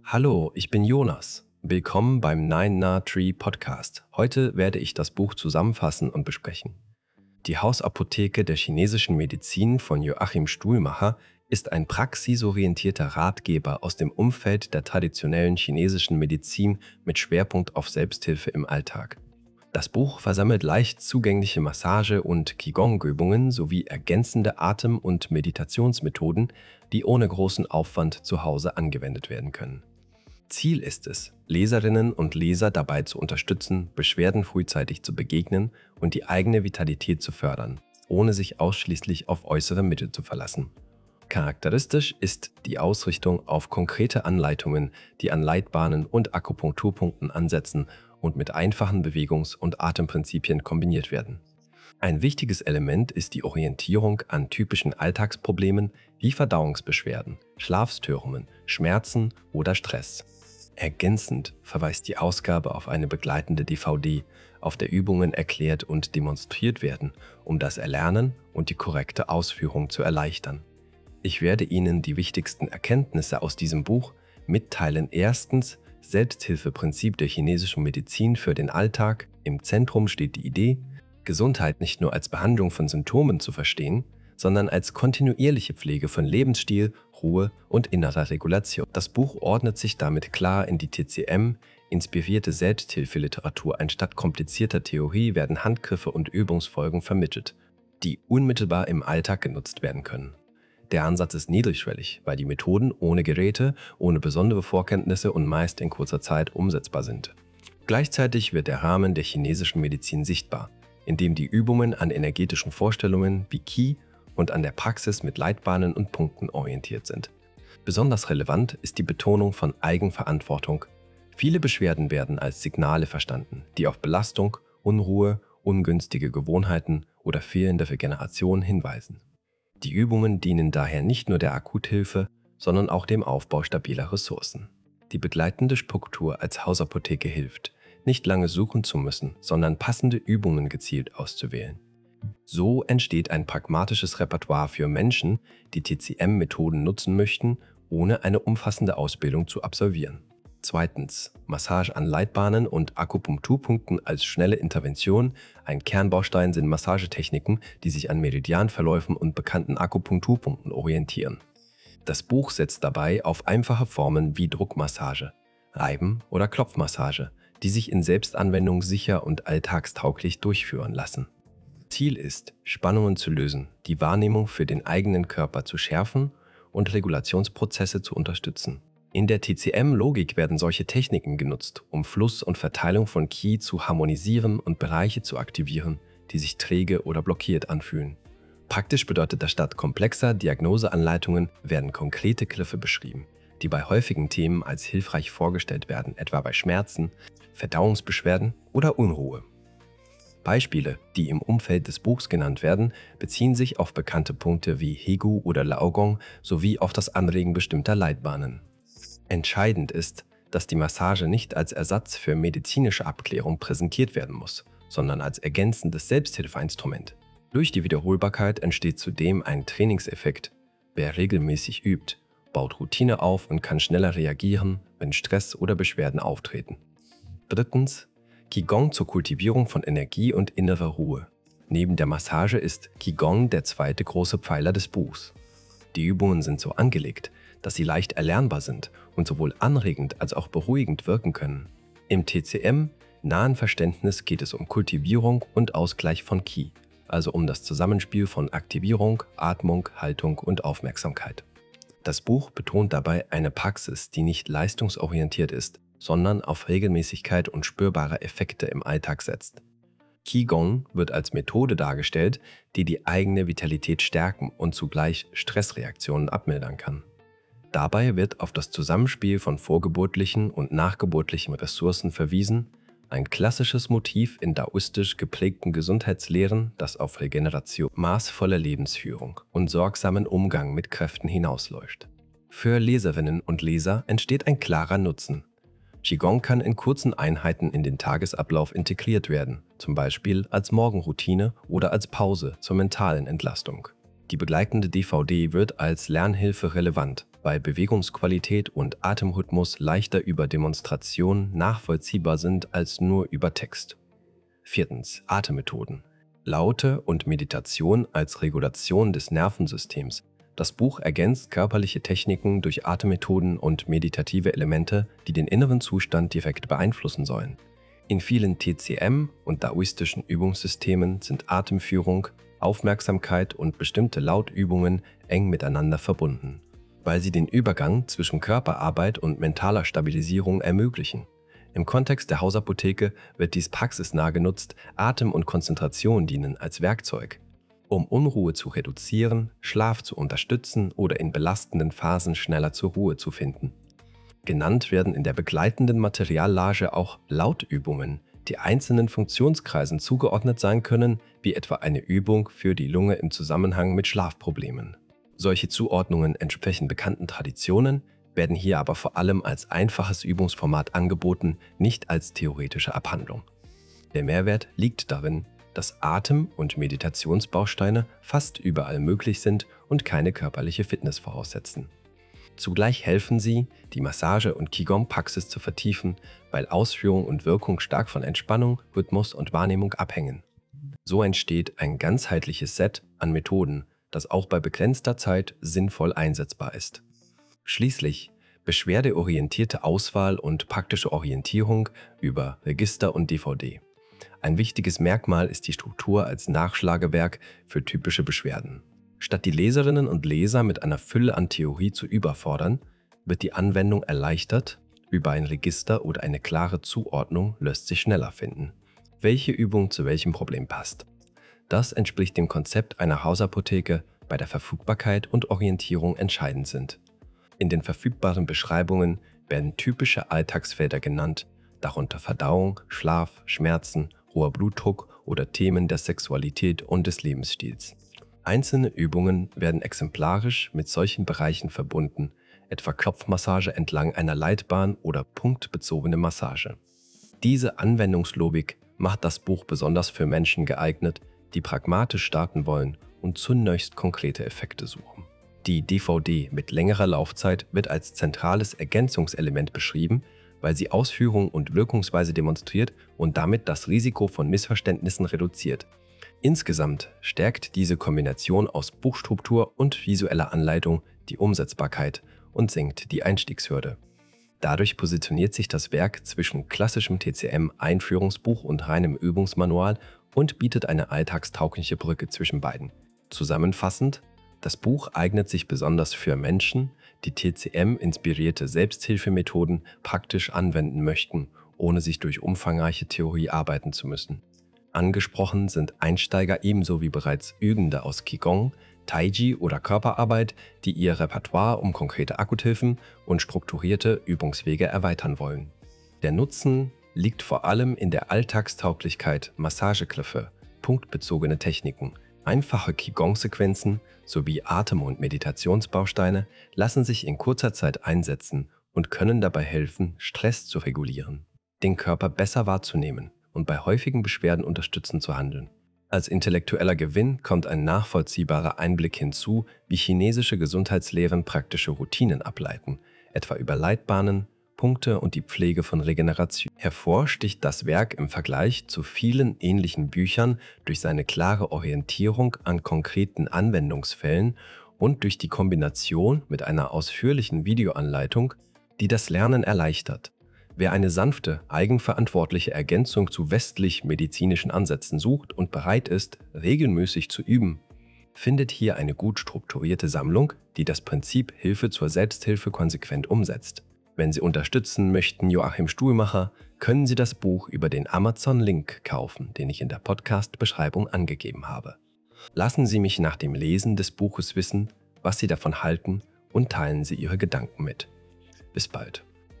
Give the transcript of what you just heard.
Hallo, ich bin Jonas. Willkommen beim Nine Na Tree Podcast. Heute werde ich das Buch zusammenfassen und besprechen. Die Hausapotheke der chinesischen Medizin von Joachim Stuhlmacher ist ein praxisorientierter Ratgeber aus dem Umfeld der traditionellen chinesischen Medizin mit Schwerpunkt auf Selbsthilfe im Alltag. Das Buch versammelt leicht zugängliche Massage- und Qigong-Übungen sowie ergänzende Atem- und Meditationsmethoden, die ohne großen Aufwand zu Hause angewendet werden können. Ziel ist es, Leserinnen und Leser dabei zu unterstützen, Beschwerden frühzeitig zu begegnen und die eigene Vitalität zu fördern, ohne sich ausschließlich auf äußere Mittel zu verlassen. Charakteristisch ist die Ausrichtung auf konkrete Anleitungen, die an Leitbahnen und Akupunkturpunkten ansetzen und mit einfachen Bewegungs- und Atemprinzipien kombiniert werden. Ein wichtiges Element ist die Orientierung an typischen Alltagsproblemen wie Verdauungsbeschwerden, Schlafstörungen, Schmerzen oder Stress. Ergänzend verweist die Ausgabe auf eine begleitende DVD, auf der Übungen erklärt und demonstriert werden, um das Erlernen und die korrekte Ausführung zu erleichtern. Ich werde Ihnen die wichtigsten Erkenntnisse aus diesem Buch mitteilen. Erstens, Selbsthilfeprinzip der chinesischen Medizin für den Alltag. Im Zentrum steht die Idee, Gesundheit nicht nur als Behandlung von Symptomen zu verstehen, sondern als kontinuierliche Pflege von Lebensstil, Ruhe und innerer Regulation. Das Buch ordnet sich damit klar in die TCM-inspirierte Selbsthilfeliteratur. Anstatt komplizierter Theorie werden Handgriffe und Übungsfolgen vermittelt, die unmittelbar im Alltag genutzt werden können. Der Ansatz ist niedrigschwellig, weil die Methoden ohne Geräte, ohne besondere Vorkenntnisse und meist in kurzer Zeit umsetzbar sind. Gleichzeitig wird der Rahmen der chinesischen Medizin sichtbar, indem die Übungen an energetischen Vorstellungen wie Qi und an der Praxis mit Leitbahnen und Punkten orientiert sind. Besonders relevant ist die Betonung von Eigenverantwortung. Viele Beschwerden werden als Signale verstanden, die auf Belastung, Unruhe, ungünstige Gewohnheiten oder fehlende Regeneration hinweisen. Die Übungen dienen daher nicht nur der Akuthilfe, sondern auch dem Aufbau stabiler Ressourcen. Die begleitende Struktur als Hausapotheke hilft, nicht lange suchen zu müssen, sondern passende Übungen gezielt auszuwählen. So entsteht ein pragmatisches Repertoire für Menschen, die TCM-Methoden nutzen möchten, ohne eine umfassende Ausbildung zu absolvieren. Zweitens, Massage an Leitbahnen und Akupunkturpunkten als schnelle Intervention. Ein Kernbaustein sind Massagetechniken, die sich an Meridianverläufen und bekannten Akupunkturpunkten orientieren. Das Buch setzt dabei auf einfache Formen wie Druckmassage, Reiben- oder Klopfmassage, die sich in Selbstanwendung sicher und alltagstauglich durchführen lassen. Ziel ist, Spannungen zu lösen, die Wahrnehmung für den eigenen Körper zu schärfen und Regulationsprozesse zu unterstützen. In der TCM-Logik werden solche Techniken genutzt, um Fluss und Verteilung von Qi zu harmonisieren und Bereiche zu aktivieren, die sich träge oder blockiert anfühlen. Praktisch bedeutet das, statt komplexer Diagnoseanleitungen werden konkrete Griffe beschrieben, die bei häufigen Themen als hilfreich vorgestellt werden, etwa bei Schmerzen, Verdauungsbeschwerden oder Unruhe. Beispiele, die im Umfeld des Buchs genannt werden, beziehen sich auf bekannte Punkte wie Hegu oder Laogong sowie auf das Anregen bestimmter Leitbahnen. Entscheidend ist, dass die Massage nicht als Ersatz für medizinische Abklärung präsentiert werden muss, sondern als ergänzendes Selbsthilfeinstrument. Durch die Wiederholbarkeit entsteht zudem ein Trainingseffekt. Wer regelmäßig übt, baut Routine auf und kann schneller reagieren, wenn Stress oder Beschwerden auftreten. Drittens, Qigong zur Kultivierung von Energie und innerer Ruhe. Neben der Massage ist Qigong der zweite große Pfeiler des Buchs. Die Übungen sind so angelegt, dass sie leicht erlernbar sind und sowohl anregend als auch beruhigend wirken können. Im TCM-nahen Verständnis geht es um Kultivierung und Ausgleich von Qi, also um das Zusammenspiel von Aktivierung, Atmung, Haltung und Aufmerksamkeit. Das Buch betont dabei eine Praxis, die nicht leistungsorientiert ist, sondern auf Regelmäßigkeit und spürbare Effekte im Alltag setzt. Qigong wird als Methode dargestellt, die die eigene Vitalität stärken und zugleich Stressreaktionen abmildern kann. Dabei wird auf das Zusammenspiel von vorgeburtlichen und nachgeburtlichen Ressourcen verwiesen, ein klassisches Motiv in daoistisch geprägten Gesundheitslehren, das auf Regeneration, maßvolle Lebensführung und sorgsamen Umgang mit Kräften hinausläuft. Für Leserinnen und Leser entsteht ein klarer Nutzen. Qigong kann in kurzen Einheiten in den Tagesablauf integriert werden, zum Beispiel als Morgenroutine oder als Pause zur mentalen Entlastung. Die begleitende DVD wird als Lernhilfe relevant, weil Bewegungsqualität und Atemrhythmus leichter über Demonstration nachvollziehbar sind als nur über Text. 4. Atemmethoden. Laute und Meditation als Regulation des Nervensystems. Das Buch ergänzt körperliche Techniken durch Atemmethoden und meditative Elemente, die den inneren Zustand direkt beeinflussen sollen. In vielen TCM und daoistischen Übungssystemen sind Atemführung, Aufmerksamkeit und bestimmte Lautübungen eng miteinander verbunden, weil sie den Übergang zwischen Körperarbeit und mentaler Stabilisierung ermöglichen. Im Kontext der Hausapotheke wird dies praxisnah genutzt, Atem und Konzentration dienen als Werkzeug, um Unruhe zu reduzieren, Schlaf zu unterstützen oder in belastenden Phasen schneller zur Ruhe zu finden. Genannt werden in der begleitenden Materiallage auch Lautübungen, die einzelnen Funktionskreisen zugeordnet sein können, wie etwa eine Übung für die Lunge im Zusammenhang mit Schlafproblemen. Solche Zuordnungen entsprechen bekannten Traditionen, werden hier aber vor allem als einfaches Übungsformat angeboten, nicht als theoretische Abhandlung. Der Mehrwert liegt darin, dass Atem- und Meditationsbausteine fast überall möglich sind und keine körperliche Fitness voraussetzen. Zugleich helfen sie, die Massage- und Qigong-Praxis zu vertiefen, weil Ausführung und Wirkung stark von Entspannung, Rhythmus und Wahrnehmung abhängen. So entsteht ein ganzheitliches Set an Methoden, das auch bei begrenzter Zeit sinnvoll einsetzbar ist. Schließlich beschwerdeorientierte Auswahl und praktische Orientierung über Register und DVD. Ein wichtiges Merkmal ist die Struktur als Nachschlagewerk für typische Beschwerden. Statt die Leserinnen und Leser mit einer Fülle an Theorie zu überfordern, wird die Anwendung erleichtert, über ein Register oder eine klare Zuordnung lässt sich schneller finden, welche Übung zu welchem Problem passt. Das entspricht dem Konzept einer Hausapotheke, bei der Verfügbarkeit und Orientierung entscheidend sind. In den verfügbaren Beschreibungen werden typische Alltagsfelder genannt, darunter Verdauung, Schlaf, Schmerzen, hoher Blutdruck oder Themen der Sexualität und des Lebensstils. Einzelne Übungen werden exemplarisch mit solchen Bereichen verbunden, etwa Kopfmassage entlang einer Leitbahn oder punktbezogene Massage. Diese Anwendungslogik macht das Buch besonders für Menschen geeignet, die pragmatisch starten wollen und zunächst konkrete Effekte suchen. Die DVD mit längerer Laufzeit wird als zentrales Ergänzungselement beschrieben, weil sie Ausführung und Wirkungsweise demonstriert und damit das Risiko von Missverständnissen reduziert. Insgesamt stärkt diese Kombination aus Buchstruktur und visueller Anleitung die Umsetzbarkeit und senkt die Einstiegshürde. Dadurch positioniert sich das Werk zwischen klassischem TCM-Einführungsbuch und reinem Übungsmanual und bietet eine alltagstaugliche Brücke zwischen beiden. Zusammenfassend: Das Buch eignet sich besonders für Menschen, die TCM-inspirierte Selbsthilfemethoden praktisch anwenden möchten, ohne sich durch umfangreiche Theorie arbeiten zu müssen. Angesprochen sind Einsteiger ebenso wie bereits Übende aus Qigong, Taiji oder Körperarbeit, die ihr Repertoire um konkrete Akuthilfen und strukturierte Übungswege erweitern wollen. Der Nutzen liegt vor allem in der Alltagstauglichkeit, Massagegriffe, punktbezogene Techniken, einfache Qigong-Sequenzen sowie Atem- und Meditationsbausteine lassen sich in kurzer Zeit einsetzen und können dabei helfen, Stress zu regulieren, den Körper besser wahrzunehmen und bei häufigen Beschwerden unterstützend zu handeln. Als intellektueller Gewinn kommt ein nachvollziehbarer Einblick hinzu, wie chinesische Gesundheitslehren praktische Routinen ableiten, etwa über Leitbahnen, Punkte und die Pflege von Regeneration. Hervor sticht das Werk im Vergleich zu vielen ähnlichen Büchern durch seine klare Orientierung an konkreten Anwendungsfällen und durch die Kombination mit einer ausführlichen Videoanleitung, die das Lernen erleichtert. Wer eine sanfte, eigenverantwortliche Ergänzung zu westlich-medizinischen Ansätzen sucht und bereit ist, regelmäßig zu üben, findet hier eine gut strukturierte Sammlung, die das Prinzip Hilfe zur Selbsthilfe konsequent umsetzt. Wenn Sie unterstützen möchten Joachim Stuhlmacher, können Sie das Buch über den Amazon-Link kaufen, den ich in der Podcast-Beschreibung angegeben habe. Lassen Sie mich nach dem Lesen des Buches wissen, was Sie davon halten, und teilen Sie Ihre Gedanken mit. Bis bald.